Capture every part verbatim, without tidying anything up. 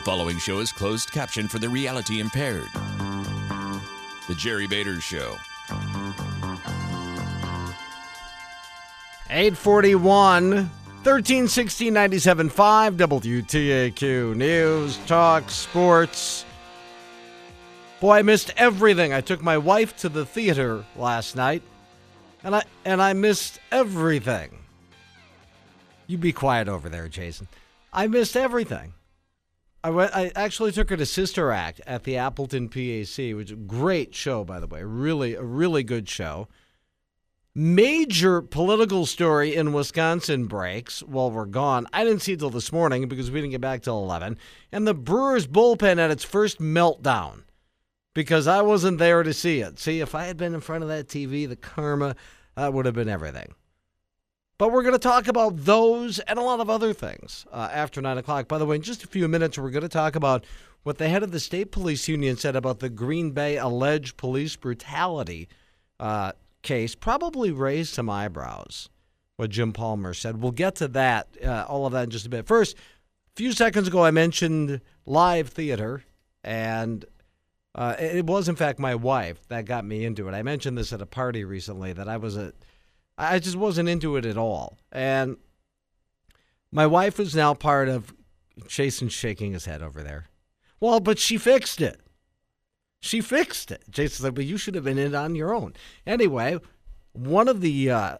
following show is closed caption for the reality impaired. The Jerry Bader Show. eight forty-one, thirteen sixty, ninety-seven point five, W T A Q News, Talk, Sports. Boy, I missed everything. I took my wife to the theater last night, and I and I missed everything. You be quiet over there, Jason. I missed everything. I went. I actually took her to Sister Act at the Appleton P A C, which is a great show, by the way. Really, a really good show. Major political story in Wisconsin breaks while we're gone. I didn't see it till this morning because we didn't get back till eleven. And the Brewers bullpen had its first meltdown because I wasn't there to see it. See, if I had been in front of that T V, the karma, that would have been everything. But we're going to talk about those and a lot of other things uh, after nine o'clock. By the way, in just a few minutes, we're going to talk about what the head of the state police union said about the Green Bay alleged police brutality uh, case. Probably raised some eyebrows, what Jim Palmer said. We'll get to that, uh, all of that in just a bit. First, a few seconds ago, I mentioned live theater, and uh, it was, in fact, my wife that got me into it. I mentioned this at a party recently, that I was a I just wasn't into it at all. And my wife is now part of, Jason's shaking his head over there. Well, but she fixed it. She fixed it. Jason said, but you should have been in on your own. Anyway, one of the uh,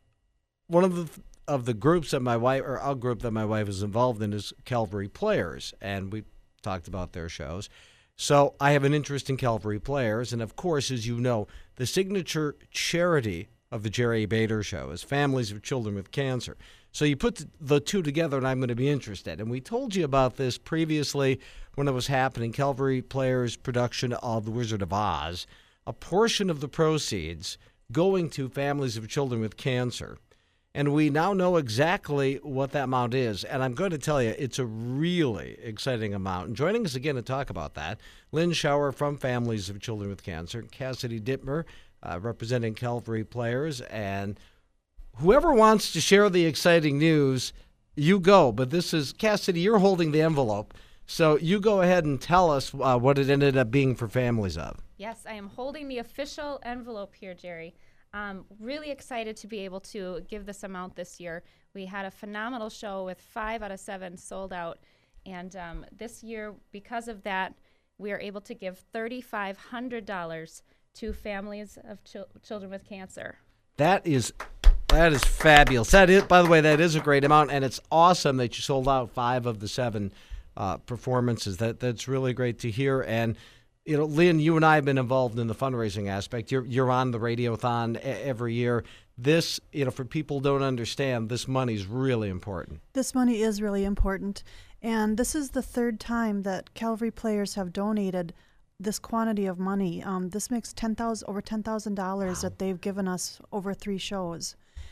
one of the of the groups that my wife, or a group that my wife is involved in, is Calvary Players, and we talked about their shows. So I have an interest in Calvary Players, and of course, as you know, the signature charity of the Jerry Bader Show is families of children with cancer. So you put the two together, and I'm going to be interested. And we told you about this previously when it was happening. Calvary Players' production of The Wizard of Oz, a portion of the proceeds going to families of children with cancer. And we now know exactly what that amount is. And I'm going to tell you, it's a really exciting amount. And joining us again to talk about that, Lynn Schauer from Families of Children with Cancer, Cassidy Dittmer, Uh, representing Calvary Players, and whoever wants to share the exciting news, you go. But this is, Cassidy, you're holding the envelope, so you go ahead and tell us uh, what it ended up being for families of. Yes, I am holding the official envelope here, Jerry. Um, really excited to be able to give this amount this year. We had a phenomenal show with five out of seven sold out, and um, this year, because of that, we are able to give three thousand five hundred dollars to families of ch- children with cancer. That is that is fabulous. That is, by the way, that is a great amount, and it's awesome that you sold out five of the seven uh, performances. That that's really great to hear. And you know, Lynn, you and I have been involved in the fundraising aspect. You're you're on the Radiothon every year. This, you know, for people who don't understand, this money is really important. This money is really important, and this is the third time that Calvary Players have donated this quantity of money. Um, this makes ten thousand over ten thousand dollars wow. that they've given us over three shows,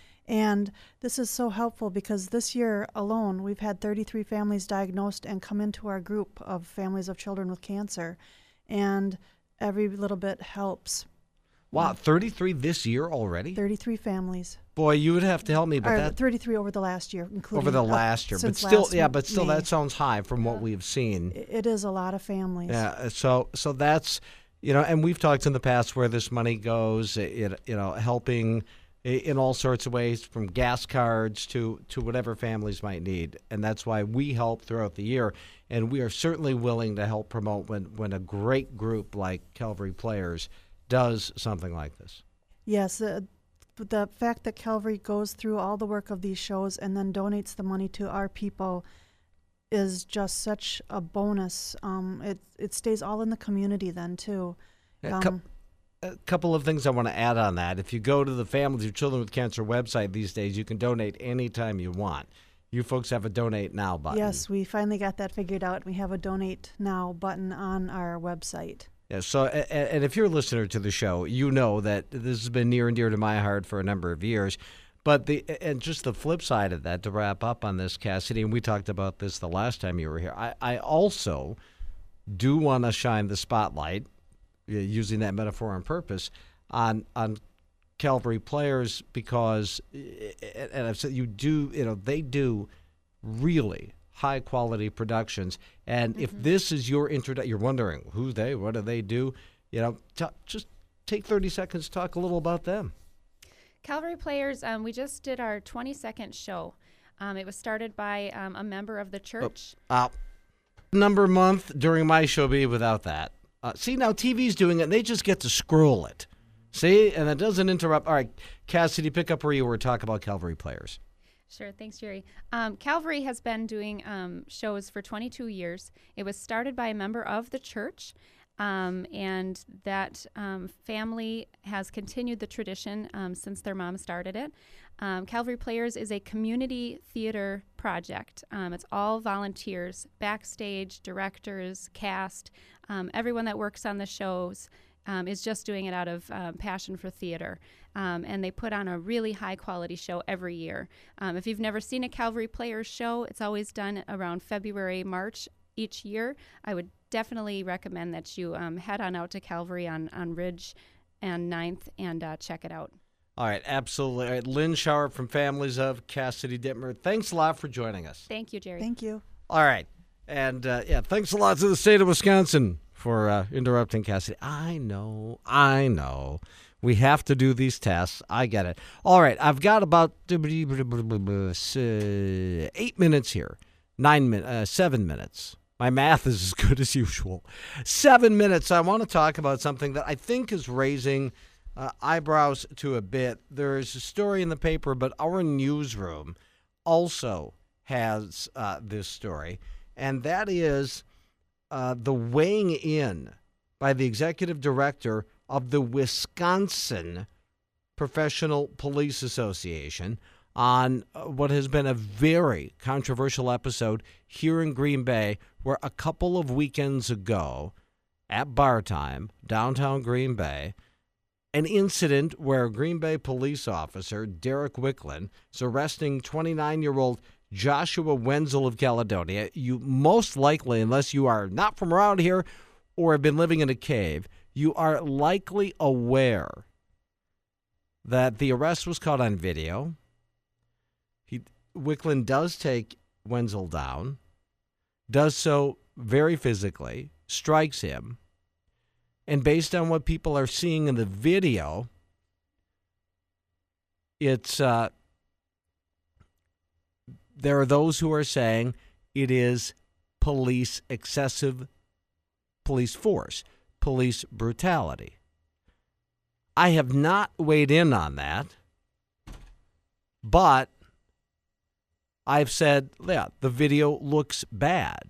and this is so helpful because this year alone we've had thirty-three families diagnosed and come into our group of families of children with cancer, and every little bit helps. Wow, thirty-three this year already? thirty-three families. Boy, you would have to help me, but or that thirty-three over the last year, including over the uh, last year, but still, yeah, but still, May. that sounds high from what we've seen. It is a lot of families. Yeah, so so that's, you know, and we've talked in the past where this money goes, it, you know, helping in all sorts of ways, from gas cards to to whatever families might need, and that's why we help throughout the year, and we are certainly willing to help promote when when a great group like Calvary Players does something like this. Yes. Uh, The fact that Calvary goes through all the work of these shows and then donates the money to our people is just such a bonus. Um, it it stays all in the community then, too. Um, a, cu- a couple of things I want to add on that. If you go to the Families of Children with Cancer website these days, you can donate anytime you want. You folks have a Donate Now button. Yes, we finally got that figured out. We have a Donate Now button on our website. Yeah, so, and if you're a listener to the show, you know that this has been near and dear to my heart for a number of years. But the and just the flip side of that, to wrap up on this, Cassidy, and we talked about this the last time you were here, I, I also do want to shine the spotlight, using that metaphor on purpose, on on Calvary Players, because, and I've said you do, you know, they do really high-quality productions. And mm-hmm. if this is your introduction, you're wondering, who's they, what do they do? You know, t- just take thirty seconds to talk a little about them. Calvary Players, um, we just did our twenty-second show. Um, it was started by um, a member of the church. Oh, uh, number month during my show be without that. Uh, see, now T V's doing it, and they just get to scroll it. See, and it doesn't interrupt. All right, Cassidy, pick up where you were talking about Calvary Players. Sure. Thanks, Jerry. Um, Calvary has been doing um, shows for twenty-two years. It was started by a member of the church, um, and that um, family has continued the tradition um, since their mom started it. Um, Calvary Players is a community theater project. Um, it's all volunteers, backstage, directors, cast, um, everyone that works on the shows. Um, is just doing it out of um, passion for theater. Um, and they put on a really high-quality show every year. Um, if you've never seen a Calvary Players show, it's always done around February, March each year. I would definitely recommend that you um, head on out to Calvary on, on Ridge and ninth and uh, check it out. All right, absolutely. All right, Lynn Schauer from Families of, Cassidy Dittmer, thanks a lot for joining us. Thank you, Jerry. Thank you. All right. And, uh, yeah, thanks a lot to the state of Wisconsin for uh, interrupting Cassidy. I know, I know. We have to do these tests. I get it. All right, I've got about eight minutes here. Nine minutes, uh, seven minutes. My math is as good as usual. Seven minutes. I want to talk about something that I think is raising uh, eyebrows to a bit. There is a story in the paper, but our newsroom also has uh, this story, and that is Uh, the weighing in by the executive director of the Wisconsin Professional Police Association on uh, what has been a very controversial episode here in Green Bay, where a couple of weekends ago at bar time, downtown Green Bay, an incident where a Green Bay police officer, Derek Wicklund, is arresting twenty-nine-year-old Joshua Wenzel of Caledonia. You most likely, unless you are not from around here or have been living in a cave, you are likely aware that the arrest was caught on video. He, Wicklund does take Wenzel down, does so very physically, strikes him, and based on what people are seeing in the video, it's uh, there are those who are saying it is police excessive police force, police brutality. I have not weighed in on that, but I've said, yeah, the video looks bad.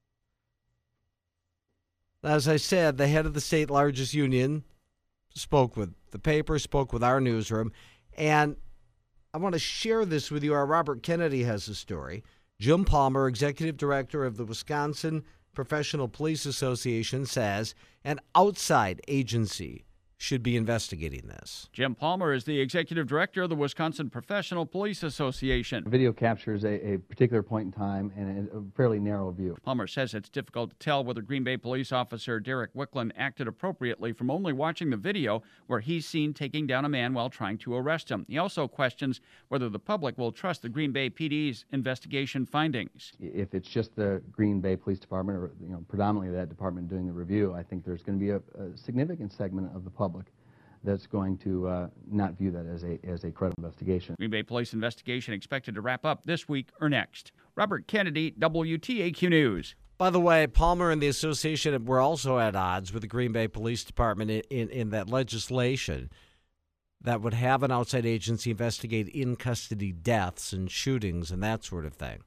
As I said, the head of the state largest union spoke with the paper, spoke with our newsroom, and I want to share this with you. Our Robert Kennedy has a story. Jim Palmer, executive director of the Wisconsin Professional Police Association, says an outside agency should be investigating this. Jim Palmer is the executive director of the Wisconsin Professional Police Association. The video captures a, a particular point in time and a fairly narrow view. Palmer says it's difficult to tell whether Green Bay police officer Derek Wicklund acted appropriately from only watching the video where he's seen taking down a man while trying to arrest him. He also questions whether the public will trust the Green Bay P D's investigation findings. If it's just the Green Bay Police Department, or you know, predominantly that department doing the review, I think there's going to be a, a significant segment of the public that's going to uh, not view that as a as a credible investigation. Green Bay Police investigation expected to wrap up this week or next. Robert Kennedy, W T A Q News. By the way, Palmer and the association were also at odds with the Green Bay Police Department in, in, in that legislation that would have an outside agency investigate in-custody deaths and shootings and that sort of thing.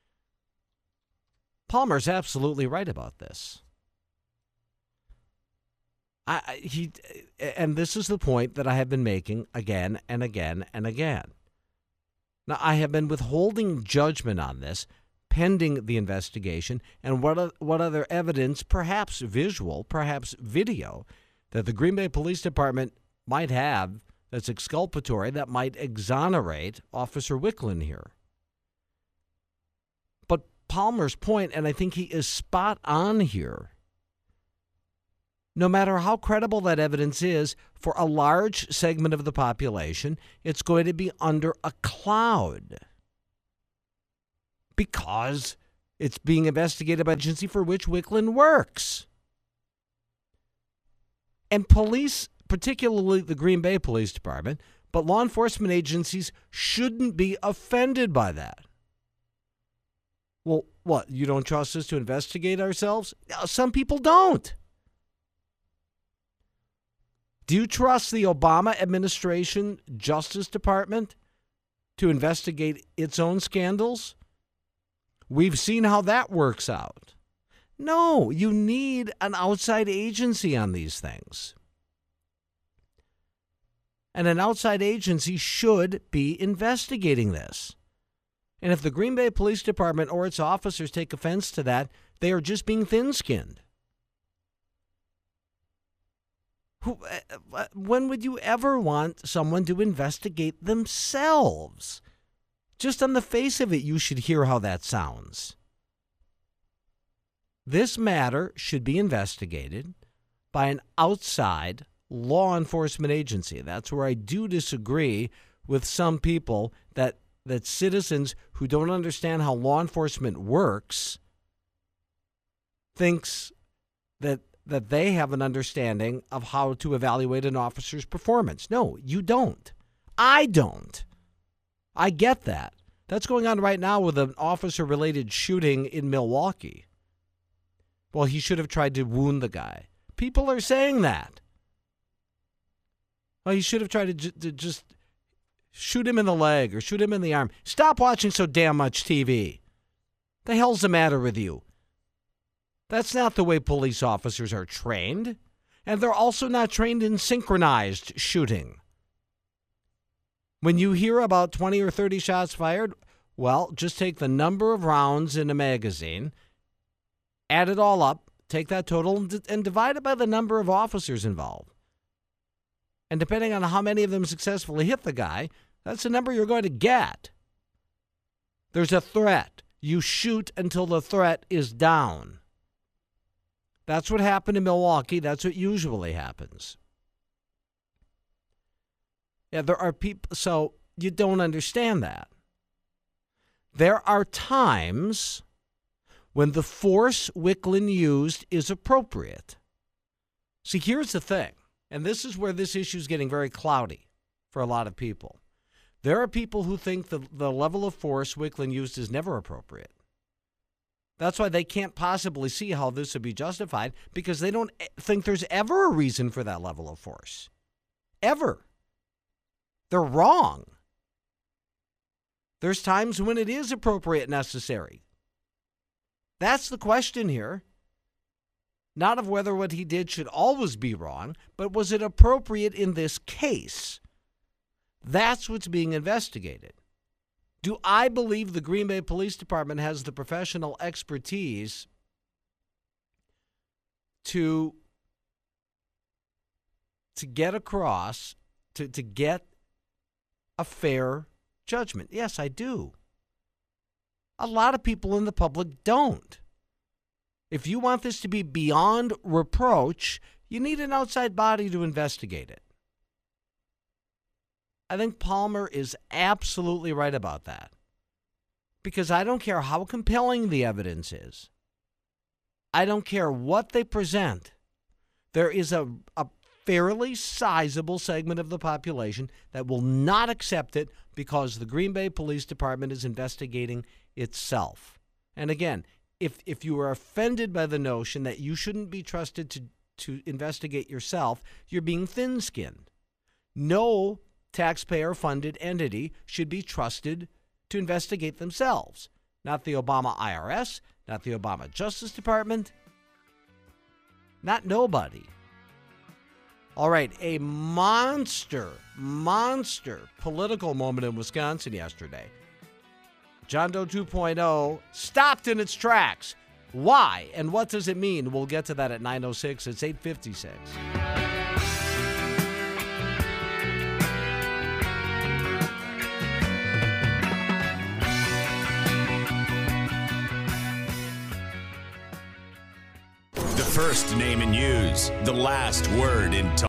Palmer's absolutely right about this. I, he, and this is the point that I have been making again and again and again. Now, I have been withholding judgment on this pending the investigation and what what other evidence, perhaps visual, perhaps video, that the Green Bay Police Department might have that's exculpatory, that might exonerate Officer Wicklund here. But Palmer's point, and I think he is spot on here, no matter how credible that evidence is, for a large segment of the population, it's going to be under a cloud because It's being investigated by the agency for which Wicklund works. And police, particularly the Green Bay Police Department, but law enforcement agencies shouldn't be offended by that. Well, what, you don't trust us to investigate ourselves? Some people don't. Do you trust the Obama administration Justice Department to investigate its own scandals? We've seen how that works out. No, you need an outside agency on these things. And an outside agency should be investigating this. And if the Green Bay Police Department or its officers take offense to that, they are just being thin-skinned. Who, uh, when would you ever want someone to investigate themselves? Just on the face of it, you should hear how that sounds. This matter should be investigated by an outside law enforcement agency. That's where I do disagree with some people that, that citizens who don't understand how law enforcement works thinks that that they have an understanding of how to evaluate an officer's performance. No, you don't. I don't. I get that. That's going on right now with an officer-related shooting in Milwaukee. Well, he should have tried to wound the guy. People are saying that. Well, he should have tried to, j- to just shoot him in the leg or shoot him in the arm. Stop watching so damn much T V. The hell's the matter with you? That's not the way police officers are trained. And they're also not trained in synchronized shooting. When you hear about twenty or thirty shots fired, well, just take the number of rounds in a magazine, add it all up, take that total, and, and divide it by the number of officers involved. And depending on how many of them successfully hit the guy, that's the number you're going to get. There's a threat. You shoot until the threat is down. That's what happened in Milwaukee. That's what usually happens. Yeah, there are people, so you don't understand that. There are times when the force Wicklund used is appropriate. See, here's the thing, and this is where this issue is getting very cloudy for a lot of people. There are people who think the, the level of force Wicklund used is never appropriate. That's why they can't possibly see how this would be justified, because they don't think there's ever a reason for that level of force. Ever. They're wrong. There's times when it is appropriate and necessary. That's the question here. Not of whether what he did should always be wrong, but was it appropriate in this case? That's what's being investigated. Do I believe the Green Bay Police Department has the professional expertise to, to get across, to, to get a fair judgment? Yes, I do. A lot of people in the public don't. If you want this to be beyond reproach, you need an outside body to investigate it. I think Palmer is absolutely right about that. Because I don't care how compelling the evidence is. I don't care what they present. There is a, a fairly sizable segment of the population that will not accept it because the Green Bay Police Department is investigating itself. And again, if if you are offended by the notion that you shouldn't be trusted to, to investigate yourself, you're being thin-skinned. No taxpayer-funded entity should be trusted to investigate themselves. Not the Obama I R S, not the Obama Justice Department, not nobody. All right, a monster, monster political moment in Wisconsin yesterday. John Doe two point oh stopped in its tracks. Why and what does it mean? We'll get to that at nine oh six. It's eight fifty-six. The first name in news, the last word in talk.